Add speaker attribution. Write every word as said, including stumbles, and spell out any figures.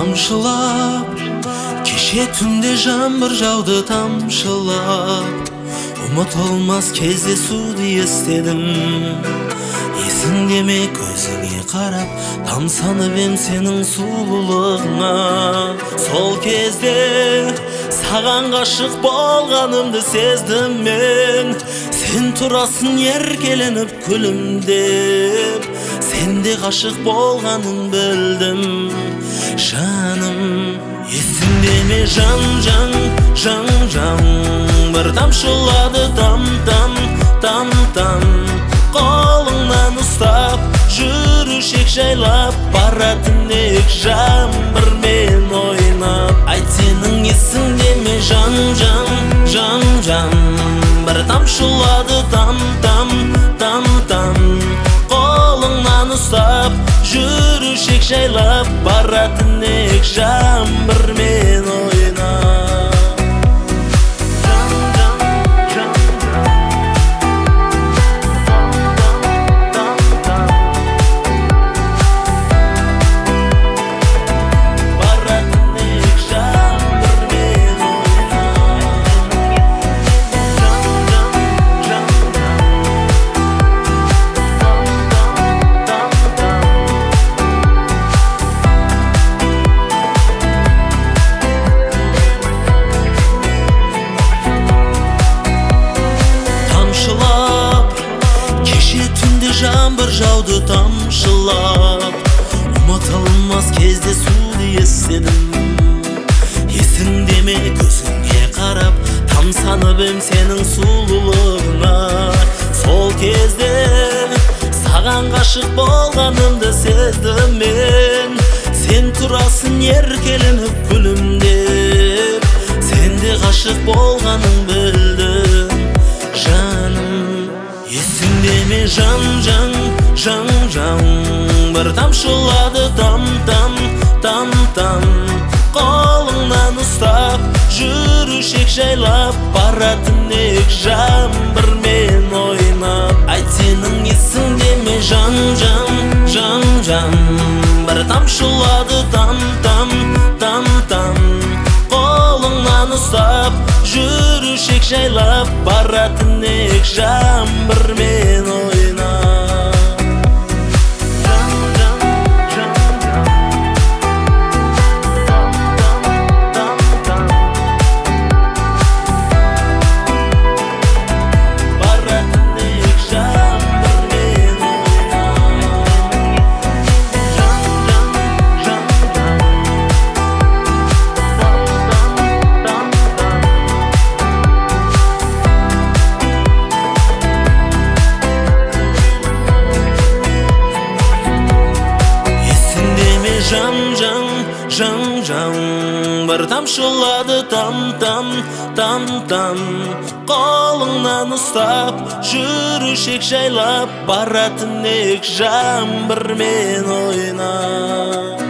Speaker 1: тамшылап, кеше түнде жаңбыр жауды тамшылап, ұмытылмас кездесуді естедім. Есіңде ме көзіңе қарап, тамсанып ем сенің сұлулығыңа. Сол кезде саған ғашық болғанымды сездім мен. Сен турасың еркеленіп күлімдеп, сенде ғашық болғанын білдім. Жаным, есіңде ме жан, жан, жан, жан, бір тамшылады там-там, там-там. Қолыңнан ұстап, жүрушек жайлап, баратын ек жаңбырмен ойнап. Айт, сенің есіңде ме жан, жан, жан, жан, бір тамшылады там-там, там-там. Қолыңнан ұстап, жүрушек жайлап, баратын ек жаңбырмен ойнап. Жаңбыр жауды тамшылап, ұмытылмас кездесуді естедім. Есіңде ме көзіңе қарап, тамсанып ем сенің сұлулығыңа. Сол кезде саған ғашық болғанымды сездім мен. Сен турасың еркеленіп күлімдеп, сенде ғашық болғаның білдім. Жаным, есіңде ме жан, жан, жан, жан, бір тамшылады там-там, там-там. Қолыңнан ұстап, жүрушек жайлап, баратын ек жаңбырмен ойнап. Айт, сенің есіңде ме жан, жан, жан, жан, бір тамшылады там-там, там-там. Қолыңнан ұстап, жүрушек жайлап, баратын ек жаңбырмен ойнап. Жан, жан, жан, жан, бір тамшылады там-там, там-там. Қолыңнан ұстап, жүрушек жайлап, баратын ек жаңбырмен ойнап.